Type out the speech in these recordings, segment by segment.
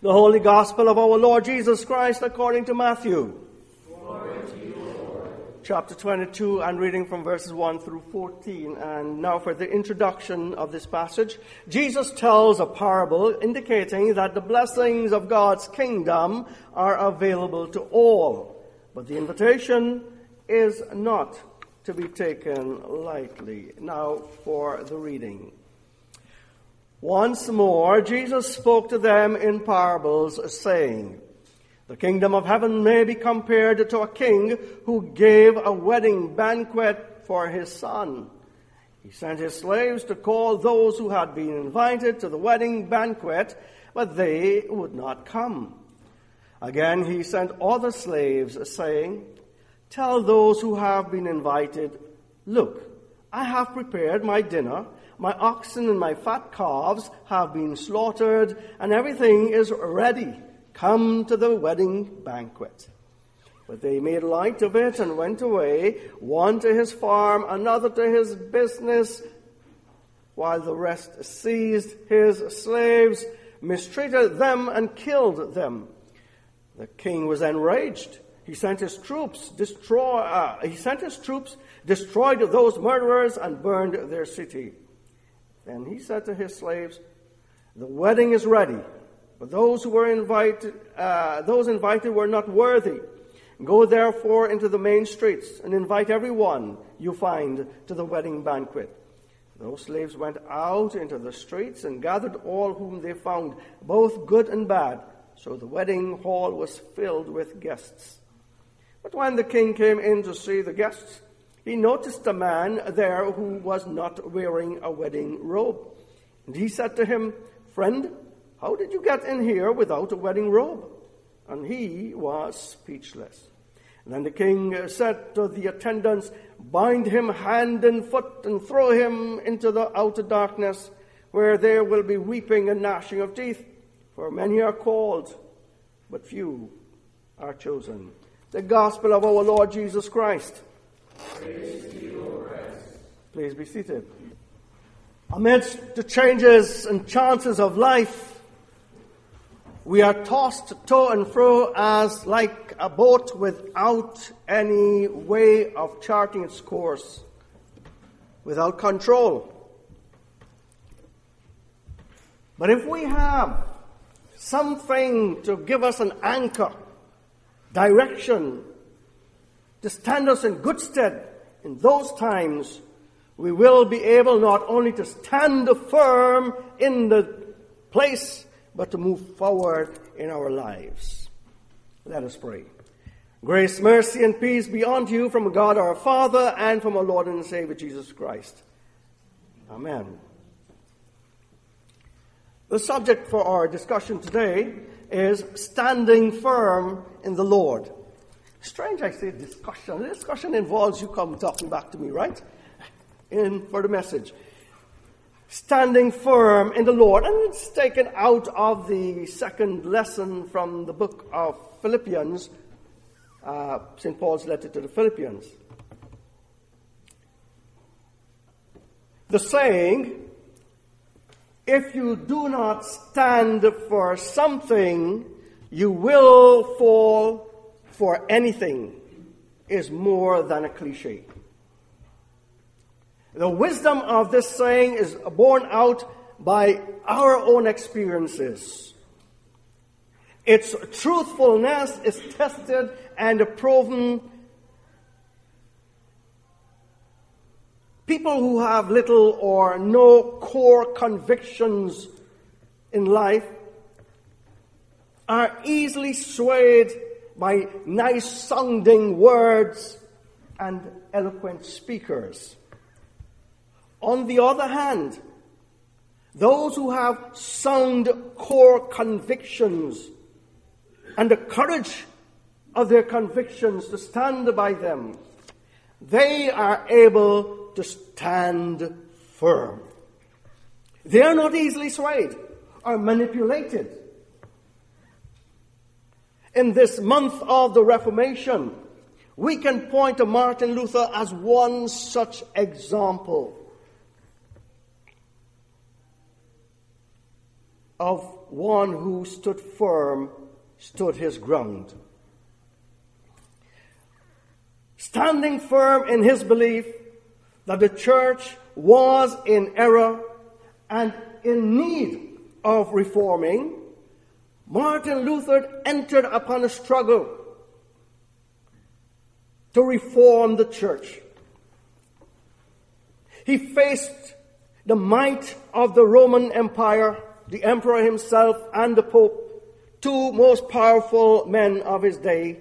The Holy Gospel of our Lord Jesus Christ according to Matthew. Glory to you, Lord. Chapter 22, and reading from verses 1 through 14. And now for the introduction of this passage. Jesus tells a parable indicating that the blessings of God's kingdom are available to all. But the invitation is not to be taken lightly. Now for the reading. Once more, Jesus spoke to them in parables, saying, "The kingdom of heaven may be compared to a king who gave a wedding banquet for his son. He sent his slaves to call those who had been invited to the wedding banquet, but they would not come. Again, he sent other slaves, saying, 'Tell those who have been invited, look, I have prepared my dinner. My oxen and my fat calves have been slaughtered, and everything is ready. Come to the wedding banquet.' But they made light of it and went away, one to his farm, another to his business, while the rest seized his slaves, mistreated them, and killed them. The king was enraged. He sent his troops, destroyed those murderers, and burned their city. Then he said to his slaves, 'The wedding is ready, but those invited were not worthy. Go therefore into the main streets and invite everyone you find to the wedding banquet.' Those slaves went out into the streets and gathered all whom they found, both good and bad. So the wedding hall was filled with guests. But when the king came in to see the guests, he noticed a man there who was not wearing a wedding robe. And he said to him, 'Friend, how did you get in here without a wedding robe?' And he was speechless. And then the king said to the attendants, 'Bind him hand and foot and throw him into the outer darkness, where there will be weeping and gnashing of teeth. For many are called, but few are chosen.'" The gospel of our Lord Jesus Christ. Praise to you, O Christ. Please be seated. Amidst the changes and chances of life, we are tossed to and fro as like a boat without any way of charting its course, without control. But if we have something to give us an anchor, direction, to stand us in good stead in those times, we will be able not only to stand firm in the place, but to move forward in our lives. Let us pray. Grace, mercy, and peace be unto you from God our Father and from our Lord and Savior Jesus Christ. Amen. The subject for our discussion today is standing firm in the Lord. Strange I say discussion. The discussion involves you come talking back to me, right? For the message. Standing firm in the Lord. And it's taken out of the second lesson from the book of Philippians, St. Paul's letter to the Philippians. The saying, "If you do not stand for something, you will fall for anything," is more than a cliche. The wisdom of this saying is borne out by our own experiences. Its truthfulness is tested and proven. People who have little or no core convictions in life are easily swayed by nice-sounding words and eloquent speakers. On the other hand, those who have sound core convictions and the courage of their convictions to stand by them, they are able to stand firm. They are not easily swayed or manipulated. In this month of the Reformation, we can point to Martin Luther as one such example of one who stood firm, stood his ground. Standing firm in his belief that the church was in error and in need of reforming, Martin Luther entered upon a struggle to reform the church. He faced the might of the Roman Empire, the emperor himself and the Pope, two most powerful men of his day.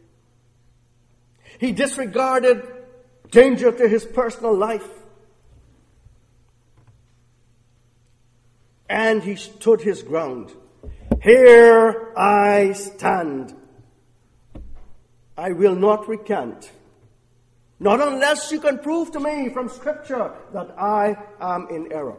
He disregarded danger to his personal life, and he stood his ground. Here I stand. I will not recant. Not unless you can prove to me from Scripture that I am in error.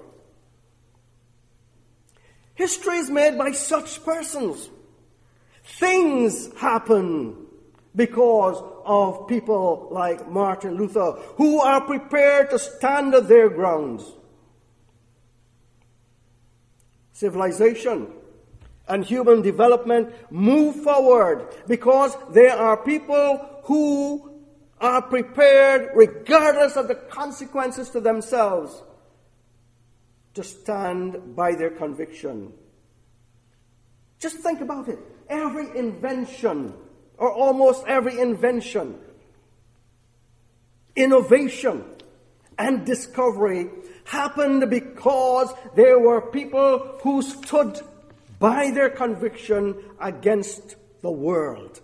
History is made by such persons. Things happen because of people like Martin Luther, who are prepared to stand their grounds. Civilization and human development move forward because there are people who are prepared, regardless of the consequences to themselves, to stand by their conviction. Just think about it. Every invention, or almost every invention, innovation, and discovery happened because there were people who stood by their conviction against the world.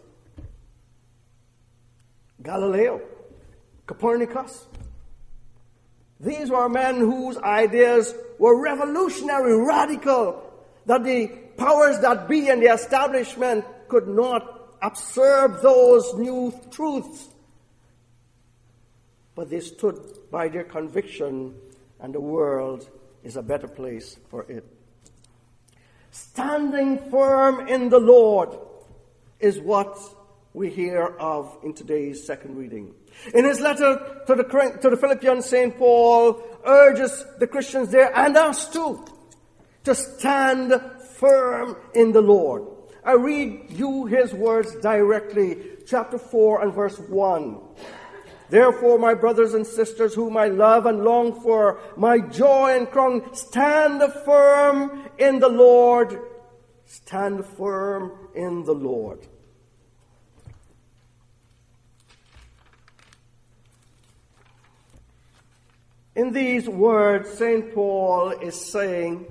Galileo, Copernicus. These were men whose ideas were revolutionary, radical, that the powers that be and the establishment could not absorb those new truths. But they stood by their conviction, and the world is a better place for it. Standing firm in the Lord is what we hear of in today's second reading. In his letter to the Philippians, St. Paul urges the Christians there, and us too, to stand firm in the Lord. I read you his words directly, chapter 4 and verse 1. Therefore, my brothers and sisters, whom I love and long for, my joy and crown, stand firm in the Lord. Stand firm in the Lord. In these words, St. Paul is saying,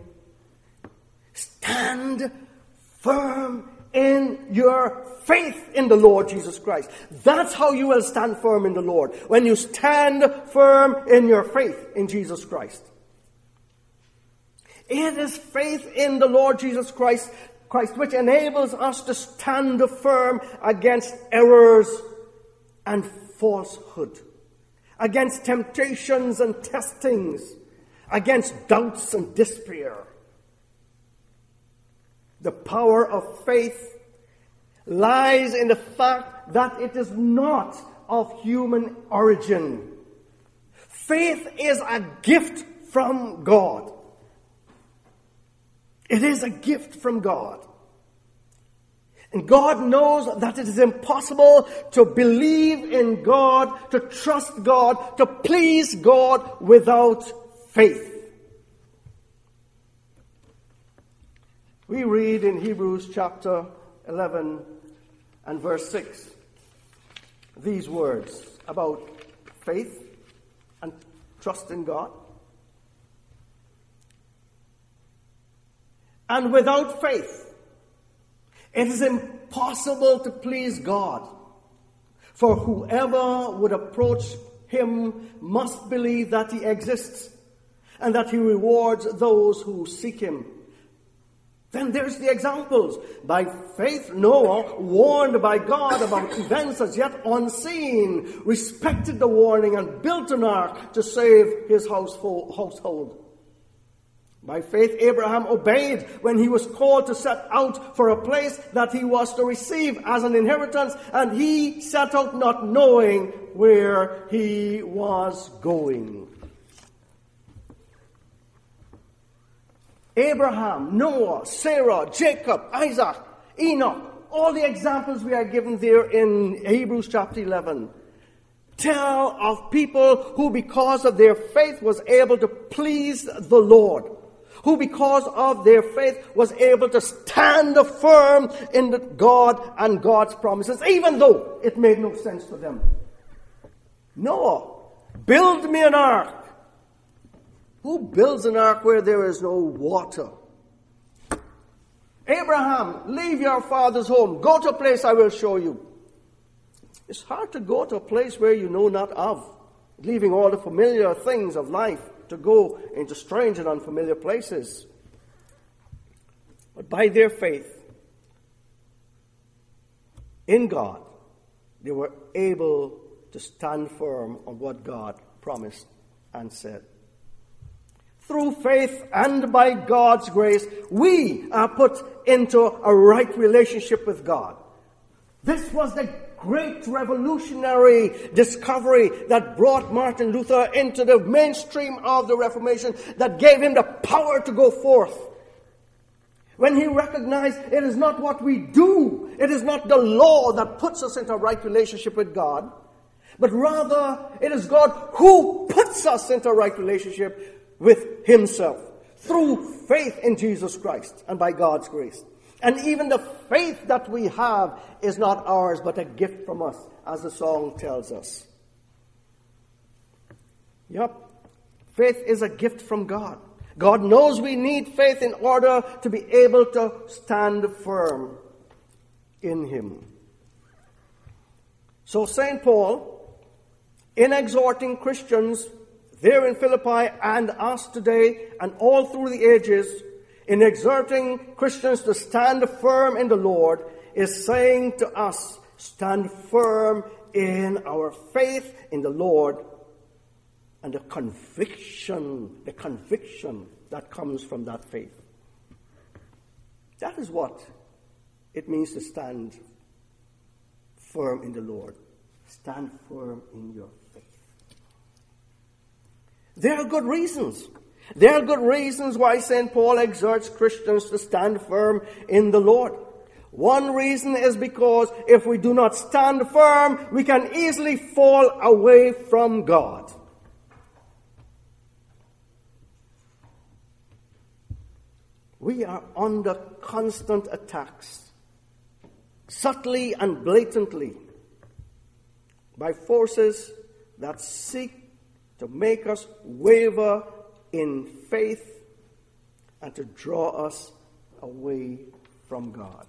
stand firm in your faith in the Lord Jesus Christ. That's how you will stand firm in the Lord. When you stand firm in your faith in Jesus Christ. It is faith in the Lord Jesus Christ which enables us to stand firm against errors and falsehood, against temptations and testings, against doubts and despair. The power of faith lies in the fact that it is not of human origin. Faith is a gift from God. It is a gift from God. And God knows that it is impossible to believe in God, to trust God, to please God without faith. We read in Hebrews chapter 11 and verse 6 these words about faith and trust in God. And without faith, it is impossible to please God. For whoever would approach him must believe that he exists and that he rewards those who seek him. Then there's the examples. By faith, Noah, warned by God about events as yet unseen, respected the warning and built an ark to save his household. By faith, Abraham obeyed when he was called to set out for a place that he was to receive as an inheritance, and he set out not knowing where he was going. Abraham, Noah, Sarah, Jacob, Isaac, Enoch, all the examples we are given there in Hebrews chapter 11 tell of people who because of their faith was able to please the Lord, who because of their faith was able to stand firm in God and God's promises, even though it made no sense to them. Noah, build me an ark. Who builds an ark where there is no water? Abraham, leave your father's home. Go to a place I will show you. It's hard to go to a place where you know not of, leaving all the familiar things of life to go into strange and unfamiliar places. But by their faith in God, they were able to stand firm on what God promised and said. Through faith and by God's grace, we are put into a right relationship with God. This was the great revolutionary discovery that brought Martin Luther into the mainstream of the Reformation, that gave him the power to go forth. When he recognized it is not what we do, it is not the law that puts us into a right relationship with God, but rather it is God who puts us into a right relationship with himself through faith in Jesus Christ and by God's grace. And even the faith that we have is not ours, but a gift from us, as the song tells us. Yep, faith is a gift from God. God knows we need faith in order to be able to stand firm in him. So St. Paul, in exhorting Christians there in Philippi and us today and all through the ages, in exhorting Christians to stand firm in the Lord, is saying to us, stand firm in our faith in the Lord and the conviction that comes from that faith. That is what it means to stand firm in the Lord. Stand firm in your faith. There are good reasons. There are good reasons why St. Paul exhorts Christians to stand firm in the Lord. One reason is because if we do not stand firm, we can easily fall away from God. We are under constant attacks, subtly and blatantly, by forces that seek to make us waver in faith and to draw us away from God.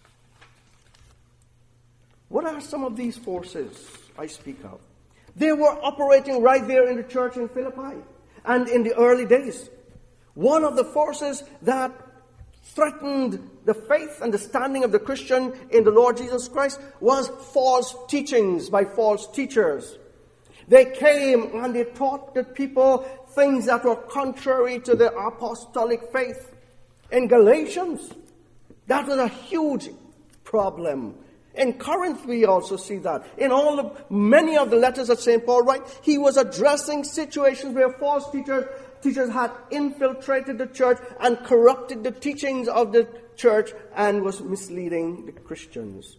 What are some of these forces I speak of? They were operating right there in the church in Philippi and in the early days. One of the forces that threatened the faith and the standing of the Christian in the Lord Jesus Christ was false teachings by false teachers. They came and they taught the people things that were contrary to the apostolic faith. In Galatians, that was a huge problem. In Corinth, we also see that. In many of the letters that St. Paul writes, he was addressing situations where false teachers had infiltrated the church and corrupted the teachings of the church and was misleading the Christians.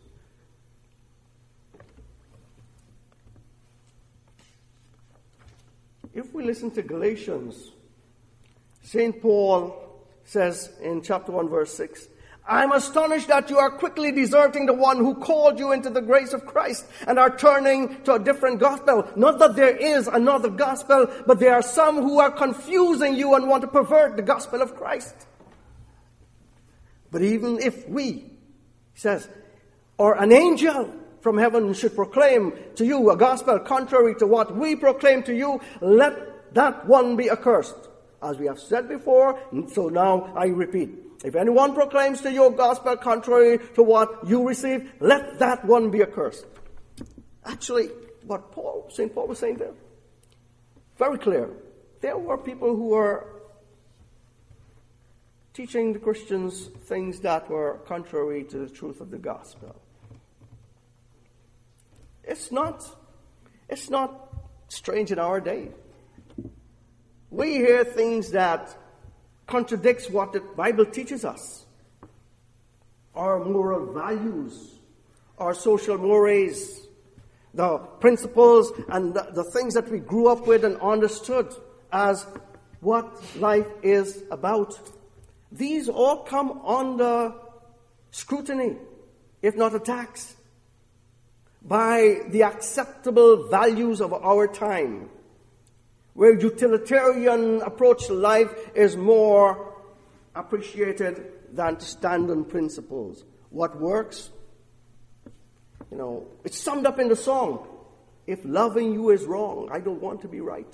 If we listen to Galatians, St. Paul says in chapter 1, verse 6, I'm astonished that you are quickly deserting the one who called you into the grace of Christ and are turning to a different gospel. Not that there is another gospel, but there are some who are confusing you and want to pervert the gospel of Christ. But even if we, he says, or an angel from heaven should proclaim to you a gospel contrary to what we proclaim to you, let that one be accursed. As we have said before, so now I repeat. If anyone proclaims to you a gospel contrary to what you receive, let that one be accursed. Actually, what St. Paul was saying there, very clear. There were people who were teaching the Christians things that were contrary to the truth of the gospel. It's not strange in our day. We hear things that contradicts what the Bible teaches us. Our moral values, our social mores, the principles and the things that we grew up with and understood as what life is about. These all come under scrutiny, if not attacks, by the acceptable values of our time, where utilitarian approach to life is more appreciated than to stand on principles. What works? It's summed up in the song, if loving you is wrong, I don't want to be right.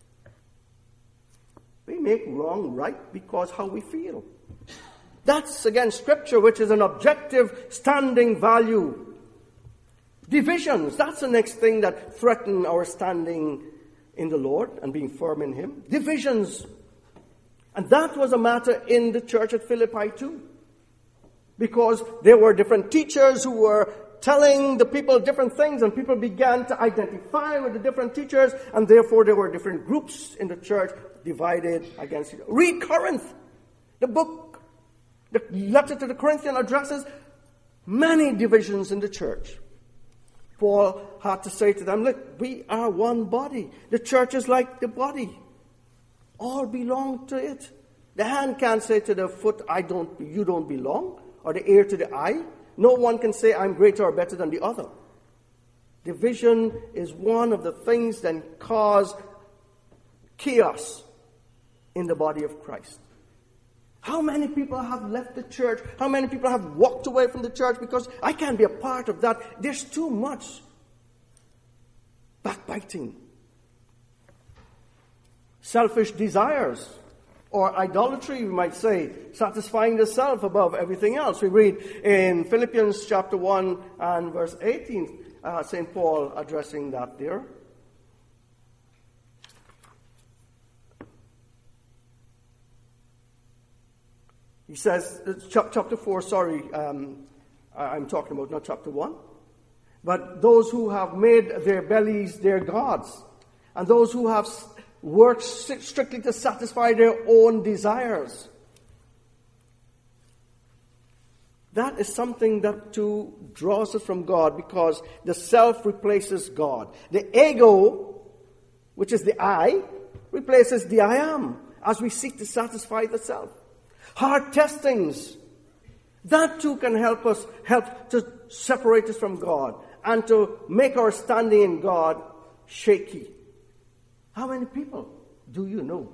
We make wrong right because how we feel. That's, again, Scripture, which is an objective standing value. Divisions, that's the next thing that threaten our standing in the Lord and being firm in Him. Divisions. And that was a matter in the church at Philippi too. Because there were different teachers who were telling the people different things, and people began to identify with the different teachers, and therefore there were different groups in the church divided against each other. Read Corinth. The book, the letter to the Corinthians addresses many divisions in the church. Paul had to say to them, look, we are one body. The church is like the body. All belong to it. The hand can't say to the foot, you don't belong, or the ear to the eye. No one can say, I'm greater or better than the other. Division is one of the things that cause chaos in the body of Christ. How many people have left the church? How many people have walked away from the church because I can't be a part of that? There's too much backbiting. Selfish desires, or idolatry, we might say, satisfying the self above everything else. We read in Philippians chapter 1 and verse 18, St. Paul addressing that there. He says, chapter 4, I'm talking about not chapter 1. But those who have made their bellies their gods, and those who have worked strictly to satisfy their own desires. That is something that too draws us from God, because the self replaces God. The ego, which is the I, replaces the I am, as we seek to satisfy the self. Hard testings, that too can help to separate us from God and to make our standing in God shaky. How many people do you know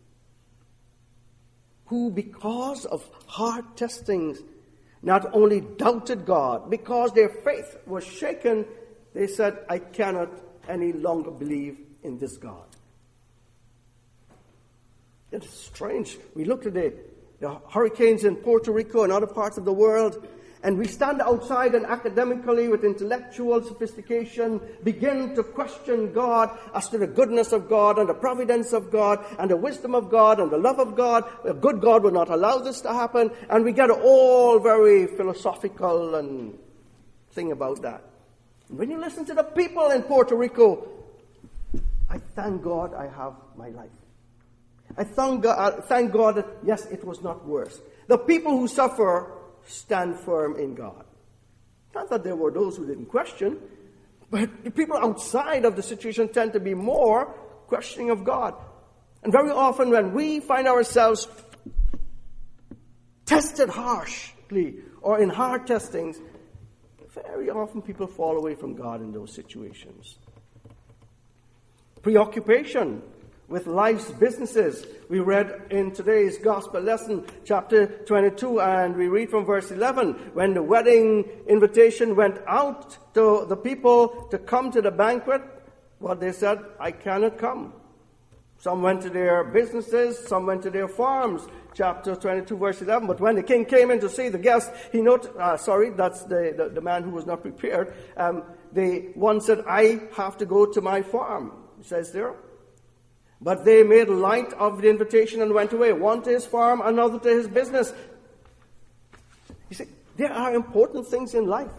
who, because of hard testings, not only doubted God, because their faith was shaken, they said, I cannot any longer believe in this God? It's strange. We look at the hurricanes in Puerto Rico and other parts of the world, and we stand outside and academically, with intellectual sophistication, begin to question God as to the goodness of God and the providence of God and the wisdom of God and the love of God. A good God would not allow this to happen, and we get all very philosophical and thing about that. And when you listen to the people in Puerto Rico, I thank God I have my life. I thank God that, yes, it was not worse. The people who suffer stand firm in God. Not that there were those who didn't question, but the people outside of the situation tend to be more questioning of God. And very often when we find ourselves tested harshly or in hard testings, very often people fall away from God in those situations. Preoccupation with life's businesses. We read in today's gospel lesson, chapter 22, and we read from verse 11, when the wedding invitation went out to the people to come to the banquet, what they said, I cannot come. Some went to their businesses, some went to their farms, chapter 22, verse 11. But when the king came in to see the guest, he noted, that's the man who was not prepared. The one said, I have to go to my farm, it says there. But they made light of the invitation and went away, one to his farm, another to his business. You see, there are important things in life.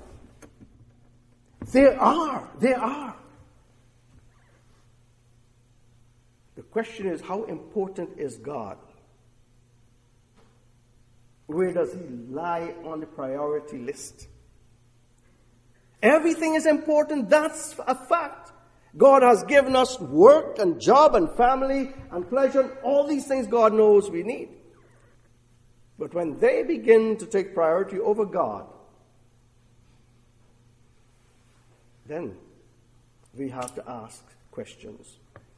There are. The question is, how important is God where does he lie on the priority list? Everything is important. That's a fact. God has given us work and job and family and pleasure. And all these things God knows we need. But when they begin to take priority over God, then we have to ask questions.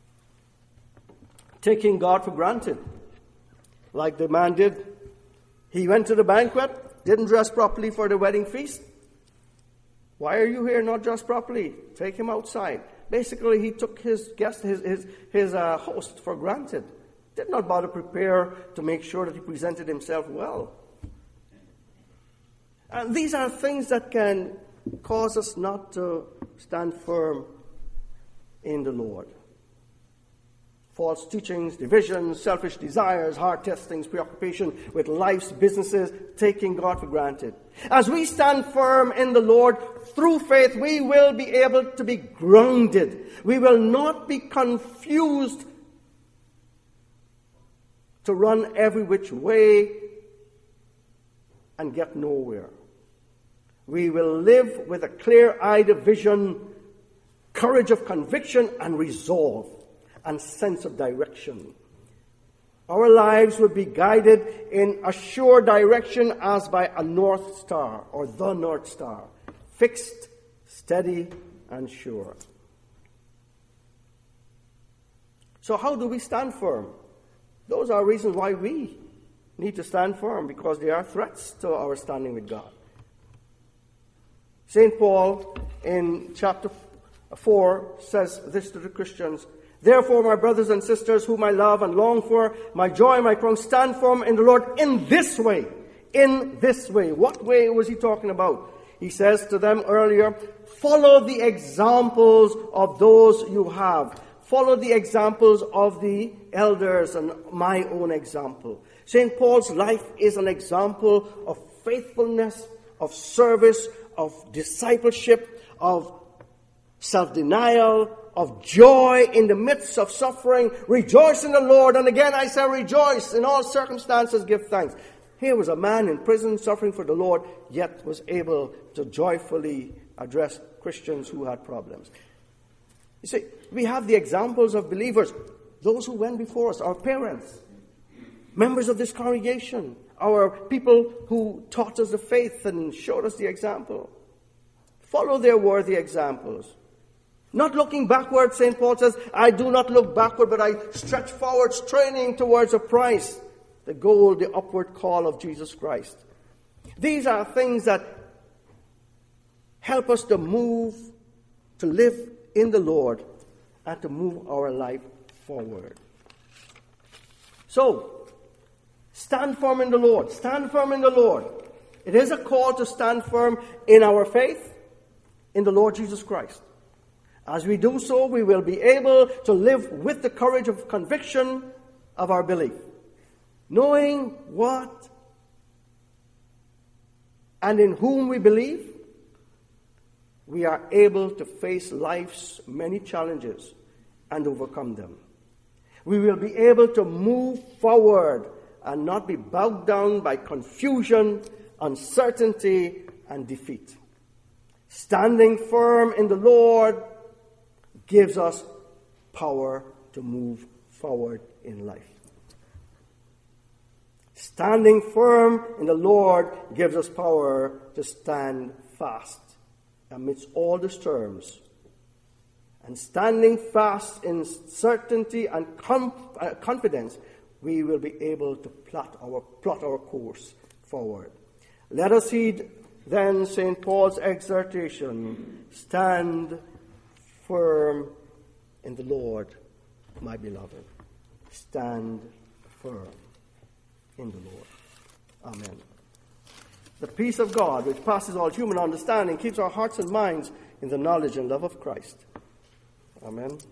Taking God for granted, like the man did. He went to the banquet, didn't dress properly for the wedding feast. Why are you here not dressed properly? Take him outside. Basically, he took his guest, his host for granted. Did not bother prepare to make sure that he presented himself well. And these are things that can cause us not to stand firm in the Lord. False teachings, divisions, selfish desires, hard testings, preoccupation with life's businesses, taking God for granted. As we stand firm in the Lord, through faith, we will be able to be grounded. We will not be confused to run every which way and get nowhere. We will live with a clear-eyed vision, courage of conviction and resolve, and sense of direction. Our lives will be guided in a sure direction as by a North Star, or the North Star, fixed, steady, and sure. So how do we stand firm? Those are reasons why we need to stand firm, because they are threats to our standing with God. St. Paul in chapter 4 says this to the Christians: "Therefore, my brothers and sisters, whom I love and long for, my joy and my crown, stand firm in the Lord in this way." In this way. What way was he talking about? He says to them earlier, follow the examples of those you have. Follow the examples of the elders and my own example. St. Paul's life is an example of faithfulness, of service, of discipleship, of self-denial, of joy in the midst of suffering. Rejoice in the Lord. And again I say rejoice. In all circumstances give thanks. Here was a man in prison suffering for the Lord, yet was able to joyfully address Christians who had problems. You see, we have the examples of believers, those who went before us, our parents, members of this congregation, our people who taught us the faith and showed us the example. Follow their worthy examples. Not looking backward, St. Paul says, I do not look backward, but I stretch forward, straining towards a prize, the goal, the upward call of Jesus Christ. These are things that help us to move, to live in the Lord, and to move our life forward. So, stand firm in the Lord. Stand firm in the Lord. It is a call to stand firm in our faith in the Lord Jesus Christ. As we do so, we will be able to live with the courage of conviction of our belief. Knowing what and in whom we believe, we are able to face life's many challenges and overcome them. We will be able to move forward and not be bogged down by confusion, uncertainty, and defeat. Standing firm in the Lord gives us power to move forward in life. Standing firm in the Lord gives us power to stand fast amidst all the storms. And standing fast in certainty and confidence, we will be able to plot our course forward. Let us heed then St. Paul's exhortation: stand firm in the Lord, my beloved. Stand firm in the Lord. Amen. The peace of God, which passes all human understanding, keeps our hearts and minds in the knowledge and love of Christ. Amen.